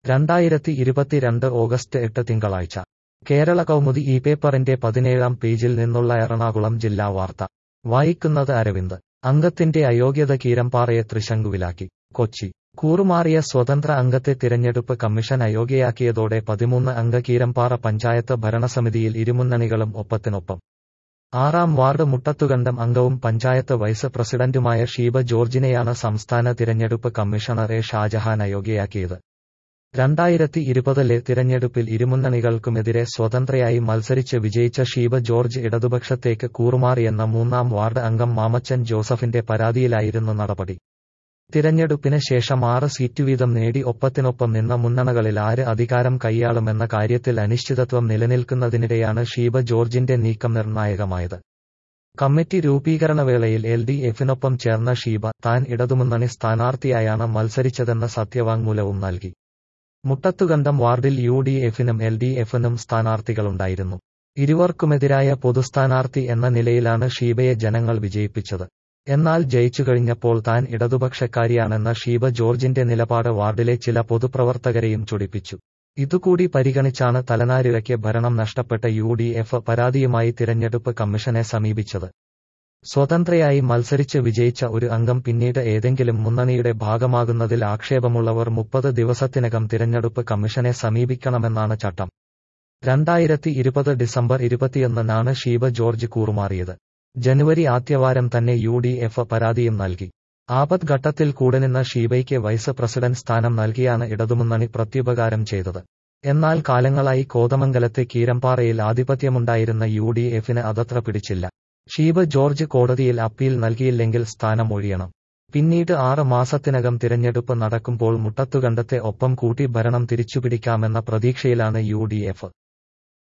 2022 August 8 തിങ്കളാഴ്ച കേരള കൗമുദി ഈ പേപ്പറിന്റെ 17-ാം പേജിൽ നിന്നുള്ള എറണാകുളം ജില്ലാ വാർത്ത വായിക്കുന്നത് അരവിന്ദ്. അംഗത്തിന്റെ അയോഗ്യത കീരമ്പാറയെ തൃശങ്കുവിലാക്കി. കൊച്ചി. കൂറുമാറിയ സ്വതന്ത്ര അംഗത്തെ തിരഞ്ഞെടുപ്പ് കമ്മീഷൻ അയോഗ്യയാക്കിയതോടെ 13 അംഗ കീരമ്പാറ പഞ്ചായത്ത് ഭരണസമിതിയിൽ ഇരുമുന്നണികളും ഒപ്പത്തിനൊപ്പം. 6-ാം വാർഡ് മുട്ടത്തുകണ്ടം അംഗവും പഞ്ചായത്ത് വൈസ് പ്രസിഡന്റുമായ ഷീബ ജോർജിനെയാണ് സംസ്ഥാന തിരഞ്ഞെടുപ്പ് കമ്മീഷണർ എ ഷാജഹാൻ അയോഗ്യയാക്കിയത്. 2020-ലെ തിരഞ്ഞെടുപ്പിൽ ഇരുമുന്നണികൾക്കുമെതിരെ സ്വതന്ത്രയായി മത്സരിച്ച് വിജയിച്ച ഷീബ ജോർജ് ഇടതുപക്ഷത്തേക്ക് കൂറുമാറിയെന്ന 3-ാം വാർഡ് അംഗം മാമച്ചൻ ജോസഫിന്റെ പരാതിയിലായിരുന്നു നടപടി. തിരഞ്ഞെടുപ്പിന് ശേഷം 6 സീറ്റ് വീതം നേടി ഒപ്പത്തിനൊപ്പം നിന്ന മുന്നണികളിൽ ആര് അധികാരം കൈയാളുമെന്ന കാര്യത്തിൽ അനിശ്ചിതത്വം നിലനിൽക്കുന്നതിനിടെയാണ് ഷീബ ജോർജിന്റെ നീക്കം നിർണായകമായത്. കമ്മിറ്റി രൂപീകരണവേളയിൽ LDF-നൊപ്പം ചേർന്ന ഷീബ താൻ ഇടതുമുന്നണി സ്ഥാനാർത്ഥിയായാണ് മത്സരിച്ചതെന്ന സത്യവാങ്മൂലവും നൽകി. മുട്ടത്തുകണ്ടം വാർഡിൽ UDF-നും LDF-നും സ്ഥാനാർത്ഥികളുണ്ടായിരുന്നു. ഇരുവർക്കുമെതിരായ പൊതുസ്ഥാനാർത്ഥി എന്ന നിലയിലാണ് ഷീബയെ ജനങ്ങൾ വിജയിപ്പിച്ചത്. എന്നാൽ ജയിച്ചുകഴിഞ്ഞപ്പോൾ താൻ ഇടതുപക്ഷക്കാരിയാണെന്ന ഷീബ ജോർജിന്റെ നിലപാട് വാർഡിലെ ചില പൊതുപ്രവർത്തകരെയും ചൊടിപ്പിച്ചു. ഇതുകൂടി പരിഗണിച്ചാണ് തലനാരിഴയ്ക്ക് ഭരണം നഷ്ടപ്പെട്ട UDF പരാതിയുമായി തിരഞ്ഞെടുപ്പ് കമ്മീഷനെ സമീപിച്ചത്. സ്വതന്ത്രയായി മത്സരിച്ച് വിജയിച്ച ഒരു അംഗം പിന്നീട് ഏതെങ്കിലും മുന്നണിയുടെ ഭാഗമാകുന്നതിൽ ആക്ഷേപമുള്ളവർ 30 ദിവസത്തിനകം തിരഞ്ഞെടുപ്പ് കമ്മീഷനെ സമീപിക്കണമെന്നാണ് ചട്ടം. 2020 ഡിസംബർ 21-നാണ് ഷീബ ജോർജ് കൂറുമാറിയത്. ജനുവരി ആദ്യവാരം തന്നെ UDF പരാതിയും നൽകി. ആപത് ഘട്ടത്തിൽ കൂടെനിന്ന ഷീബയ്ക്ക് വൈസ് പ്രസിഡന്റ് സ്ഥാനം നൽകിയാണ് ഇടതുമുന്നണി പ്രത്യുപകാരം ചെയ്തത്. എന്നാൽ കാലങ്ങളായി കോതമംഗലത്തെ കീരമ്പാറയിൽ ആധിപത്യമുണ്ടായിരുന്ന UDF-ന് അതത്ര പിടിച്ചില്ല. ഷീബ ജോർജ് കോടതിയിൽ അപ്പീൽ നൽകിയില്ലെങ്കിൽ സ്ഥാനം ഒഴിയണം. പിന്നീട് 6 മാസത്തിനകം തിരഞ്ഞെടുപ്പ് നടക്കുമ്പോൾ മുട്ടത്തുകണ്ടത്തെ ഒപ്പം കൂട്ടി ഭരണം തിരിച്ചുപിടിക്കാമെന്ന പ്രതീക്ഷയിലാണ് UDF.